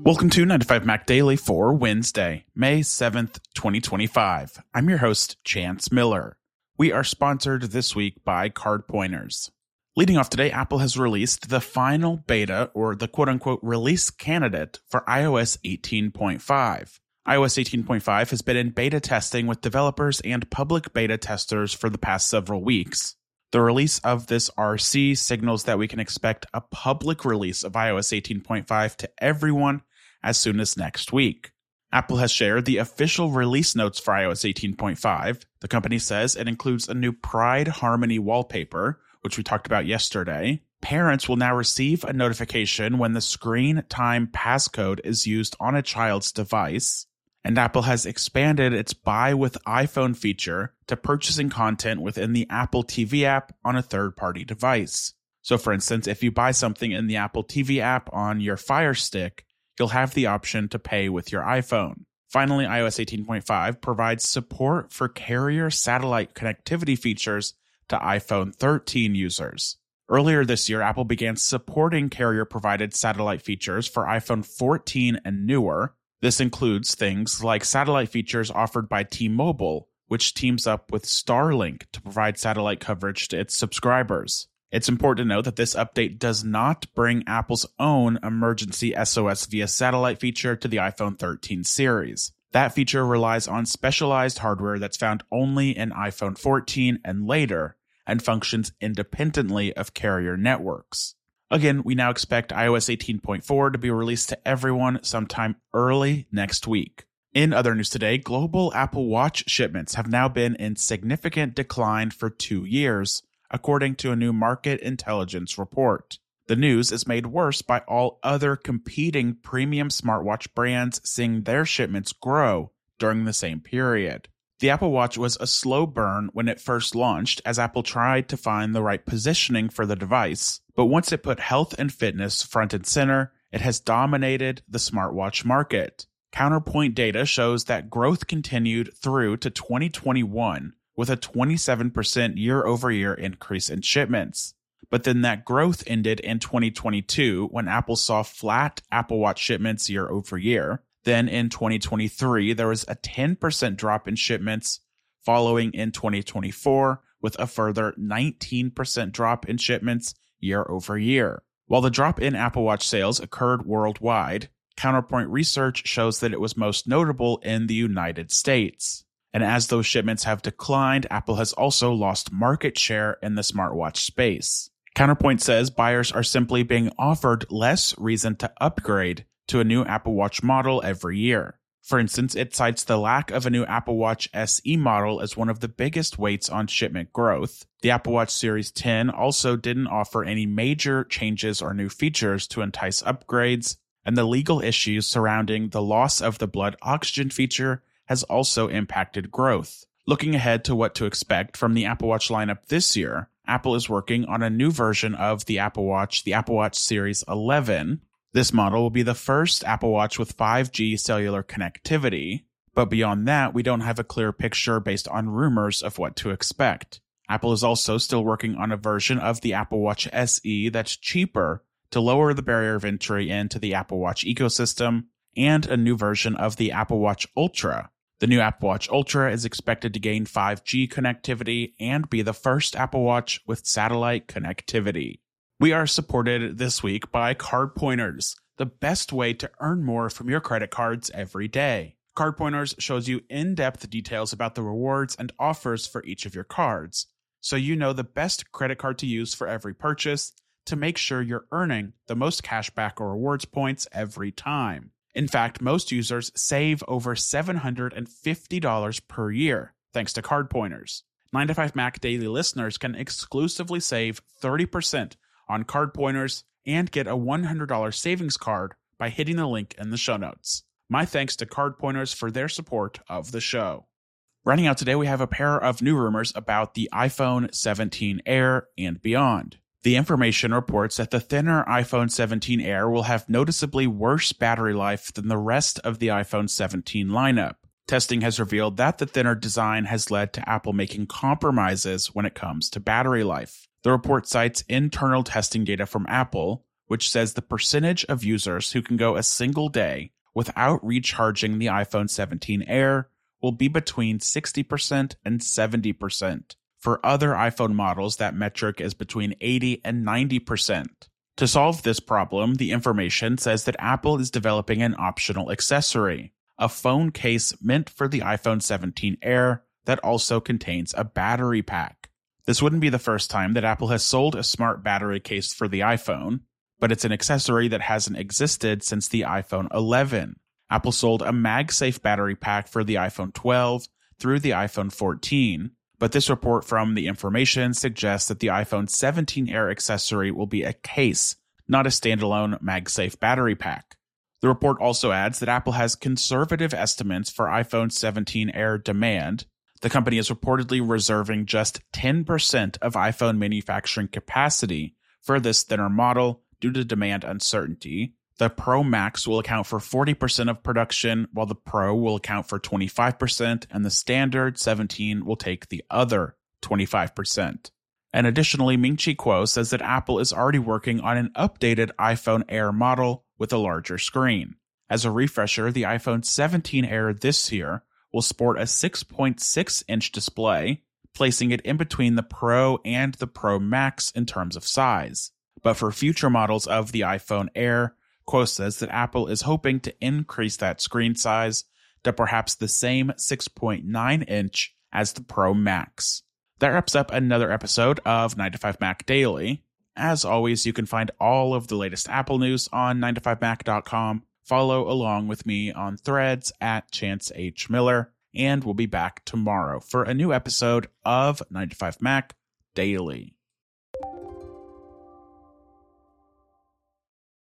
Welcome to 9 to 5 Mac Daily for Wednesday, May 7th, 2025. I'm your host, Chance Miller. We are sponsored this week by Card Pointers. Leading off today, Apple has released the final beta, or the quote-unquote release candidate for iOS 18.5. iOS 18.5 has been in beta testing with developers and public beta testers for the past several weeks. The release of this RC signals that we can expect a public release of iOS 18.5 to everyone as soon as next week. Apple has shared the official release notes for iOS 18.5. The company says it includes a new Pride Harmony wallpaper, which we talked about yesterday. Parents will now receive a notification when the screen time passcode is used on a child's device. And Apple has expanded its Buy with iPhone feature to purchasing content within the Apple TV app on a third-party device. So for instance, if you buy something in the Apple TV app on your Fire Stick, you'll have the option to pay with your iPhone. Finally, iOS 18.5 provides support for carrier satellite connectivity features to iPhone 13 users. Earlier this year, Apple began supporting carrier-provided satellite features for iPhone 14 and newer. This includes things like satellite features offered by T-Mobile, which teams up with Starlink to provide satellite coverage to its subscribers. It's important to note that this update does not bring Apple's own emergency SOS via satellite feature to the iPhone 13 series. That feature relies on specialized hardware that's found only in iPhone 14 and later, and functions independently of carrier networks. Again, we now expect iOS 18.4 to be released to everyone sometime early next week. In other news today, global Apple Watch shipments have now been in significant decline for 2 years, according to a new market intelligence report. The news is made worse by all other competing premium smartwatch brands seeing their shipments grow during the same period. The Apple Watch was a slow burn when it first launched, as Apple tried to find the right positioning for the device, but once it put health and fitness front and center, it has dominated the smartwatch market. Counterpoint data shows that growth continued through to 2021, with a 27% year-over-year increase in shipments. But then that growth ended in 2022 when Apple saw flat Apple Watch shipments year-over-year. Then in 2023, there was a 10% drop in shipments, following in 2024 with a further 19% drop in shipments year-over-year. While the drop in Apple Watch sales occurred worldwide, Counterpoint research shows that it was most notable in the United States. And as those shipments have declined, Apple has also lost market share in the smartwatch space. Counterpoint says buyers are simply being offered less reason to upgrade to a new Apple Watch model every year. For instance, it cites the lack of a new Apple Watch SE model as one of the biggest weights on shipment growth. The Apple Watch Series 10 also didn't offer any major changes or new features to entice upgrades, and the legal issues surrounding the loss of the blood oxygen feature has also impacted growth. Looking ahead to what to expect from the Apple Watch lineup this year, Apple is working on a new version of the Apple Watch Series 11. This model will be the first Apple Watch with 5G cellular connectivity, but beyond that, we don't have a clear picture based on rumors of what to expect. Apple is also still working on a version of the Apple Watch SE that's cheaper to lower the barrier of entry into the Apple Watch ecosystem, and a new version of the Apple Watch Ultra. The new Apple Watch Ultra is expected to gain 5G connectivity and be the first Apple Watch with satellite connectivity. We are supported this week by Card Pointers, the best way to earn more from your credit cards every day. Card Pointers shows you in-depth details about the rewards and offers for each of your cards, so you know the best credit card to use for every purchase to make sure you're earning the most cashback or rewards points every time. In fact, most users save over $750 per year thanks to Card Pointers. 9 to 5 Mac Daily listeners can exclusively save 30% on Card Pointers and get a $100 savings card by hitting the link in the show notes. My thanks to Card Pointers for their support of the show. Running out today, we have a pair of new rumors about the iPhone 17 Air and beyond. The information reports that the thinner iPhone 17 Air will have noticeably worse battery life than the rest of the iPhone 17 lineup. Testing has revealed that the thinner design has led to Apple making compromises when it comes to battery life. The report cites internal testing data from Apple, which says the percentage of users who can go a single day without recharging the iPhone 17 Air will be between 60% and 70%. For other iPhone models, that metric is between 80 and 90%. To solve this problem, the information says that Apple is developing an optional accessory, a phone case meant for the iPhone 17 Air that also contains a battery pack. This wouldn't be the first time that Apple has sold a smart battery case for the iPhone, but it's an accessory that hasn't existed since the iPhone 11. Apple sold a MagSafe battery pack for the iPhone 12 through the iPhone 14, but this report from The Information suggests that the iPhone 17 Air accessory will be a case, not a standalone MagSafe battery pack. The report also adds that Apple has conservative estimates for iPhone 17 Air demand. The company is reportedly reserving just 10% of iPhone manufacturing capacity for this thinner model due to demand uncertainty. The Pro Max will account for 40% of production, while the Pro will account for 25%, and the standard 17 will take the other 25%. And additionally, Ming-Chi Kuo says that Apple is already working on an updated iPhone Air model with a larger screen. As a refresher, the iPhone 17 Air this year will sport a 6.6-inch display, placing it in between the Pro and the Pro Max in terms of size. But for future models of the iPhone Air, Kuo says that Apple is hoping to increase that screen size to perhaps the same 6.9-inch as the Pro Max. That wraps up another episode of 9to5Mac Daily. As always, you can find all of the latest Apple news on 9to5mac.com. Follow along with me on Threads at Chance H. Miller, and we'll be back tomorrow for a new episode of 9to5Mac Daily.